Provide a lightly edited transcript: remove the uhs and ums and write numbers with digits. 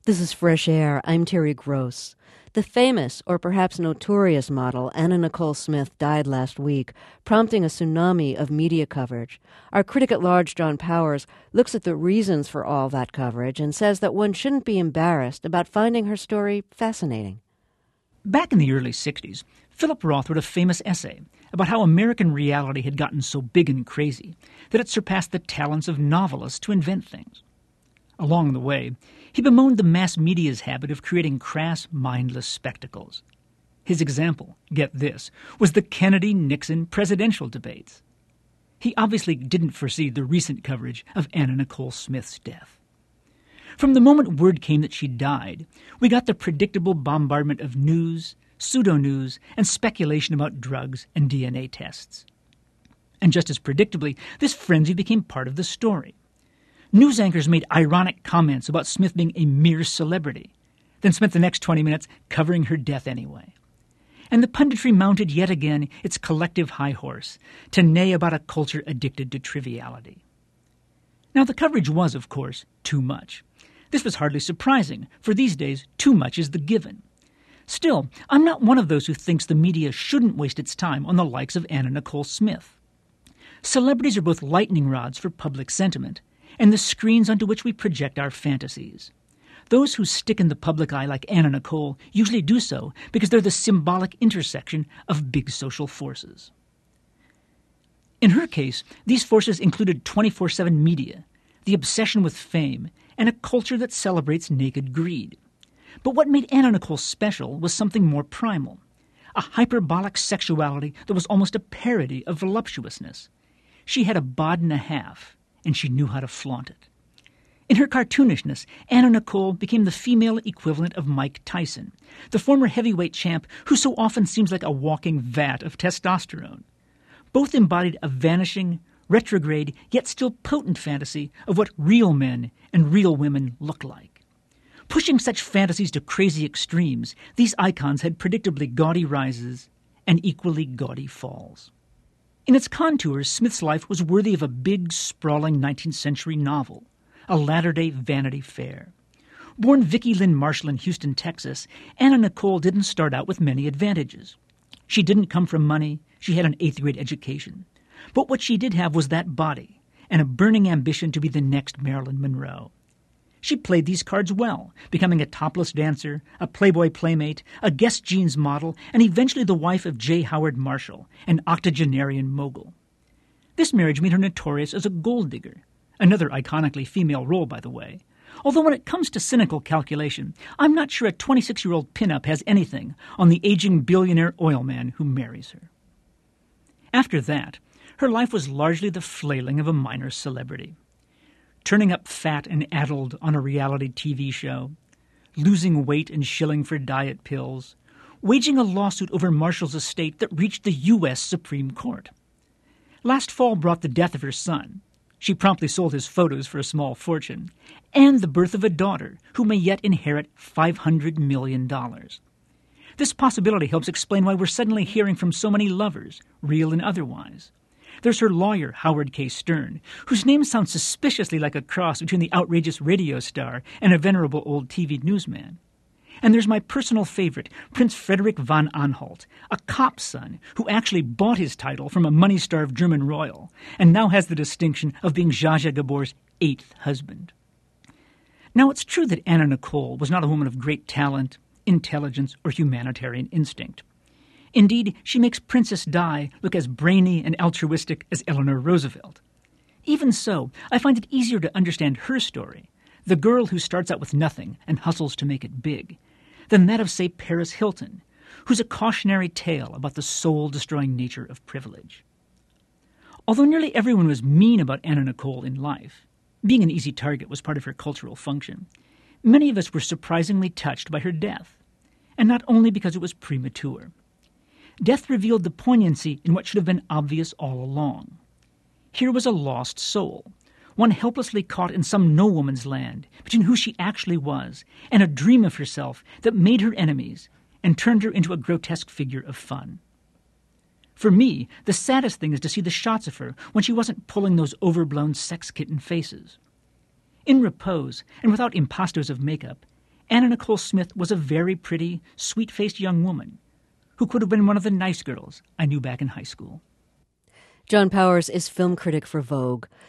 This is Fresh Air. I'm Terry Gross. The famous, or perhaps notorious model, Anna Nicole Smith died last week, prompting a tsunami of media coverage. Our critic at large, John Powers, looks at the reasons for all that coverage and says that one shouldn't be embarrassed about finding her story fascinating. Back in the early 60s, Philip Roth wrote a famous essay about how American reality had gotten so big and crazy that it surpassed the talents of novelists to invent things. Along the way, he bemoaned the mass media's habit of creating crass, mindless spectacles. His example, get this, was the Kennedy-Nixon presidential debates. He obviously didn't foresee the recent coverage of Anna Nicole Smith's death. From the moment word came that she died, we got the predictable bombardment of news, pseudo-news, and speculation about drugs and DNA tests. And just as predictably, this frenzy became part of the story. News anchors made ironic comments about Smith being a mere celebrity, then spent the next 20 minutes covering her death anyway. And the punditry mounted yet again its collective high horse to neigh about a culture addicted to triviality. Now, the coverage was, of course, too much. This was hardly surprising, for these days, too much is the given. Still, I'm not one of those who thinks the media shouldn't waste its time on the likes of Anna Nicole Smith. Celebrities are both lightning rods for public sentiment and the screens onto which we project our fantasies. Those who stick in the public eye like Anna Nicole usually do so because they're the symbolic intersection of big social forces. In her case, these forces included 24/7 media, the obsession with fame, and a culture that celebrates naked greed. But what made Anna Nicole special was something more primal, a hyperbolic sexuality that was almost a parody of voluptuousness. She had a bod and a half, and she knew how to flaunt it. In her cartoonishness, Anna Nicole became the female equivalent of Mike Tyson, the former heavyweight champ who so often seems like a walking vat of testosterone. Both embodied a vanishing, retrograde, yet still potent fantasy of what real men and real women look like. Pushing such fantasies to crazy extremes, these icons had predictably gaudy rises and equally gaudy falls. In its contours, Smith's life was worthy of a big, sprawling 19th century novel, a latter-day Vanity Fair. Born Vicki Lynn Marshall in Houston, Texas, Anna Nicole didn't start out with many advantages. She didn't come from money, she had an 8th-grade education. But what she did have was that body, and a burning ambition to be the next Marilyn Monroe. She played these cards well, becoming a topless dancer, a Playboy playmate, a Guess Jeans model, and eventually the wife of J. Howard Marshall, an octogenarian mogul. This marriage made her notorious as a gold digger, another iconically female role, by the way. Although when it comes to cynical calculation, I'm not sure a 26-year-old pinup has anything on the aging billionaire oil man who marries her. After that, her life was largely the flailing of a minor celebrity. Turning up fat and addled on a reality TV show, losing weight and shilling for diet pills, waging a lawsuit over Marshall's estate that reached the U.S. Supreme Court. Last fall brought the death of her son. She promptly sold his photos for a small fortune, and the birth of a daughter who may yet inherit $500 million. This possibility helps explain why we're suddenly hearing from so many lovers, real and otherwise. There's her lawyer, Howard K. Stern, whose name sounds suspiciously like a cross between the outrageous radio star and a venerable old TV newsman. And there's my personal favorite, Prince Frederick von Anhalt, a cop's son who actually bought his title from a money-starved German royal and now has the distinction of being Zsa Zsa Gabor's 8th husband. Now, it's true that Anna Nicole was not a woman of great talent, intelligence, or humanitarian instinct. Indeed, she makes Princess Di look as brainy and altruistic as Eleanor Roosevelt. Even so, I find it easier to understand her story, the girl who starts out with nothing and hustles to make it big, than that of, say, Paris Hilton, who's a cautionary tale about the soul-destroying nature of privilege. Although nearly everyone was mean about Anna Nicole in life, being an easy target was part of her cultural function, many of us were surprisingly touched by her death, and not only because it was premature. Death revealed the poignancy in what should have been obvious all along. Here was a lost soul, one helplessly caught in some no-woman's land between who she actually was and a dream of herself that made her enemies and turned her into a grotesque figure of fun. For me, the saddest thing is to see the shots of her when she wasn't pulling those overblown sex kitten faces. In repose, and without impastos of makeup, Anna Nicole Smith was a very pretty, sweet-faced young woman who could have been one of the nice girls I knew back in high school. John Powers is film critic for Vogue.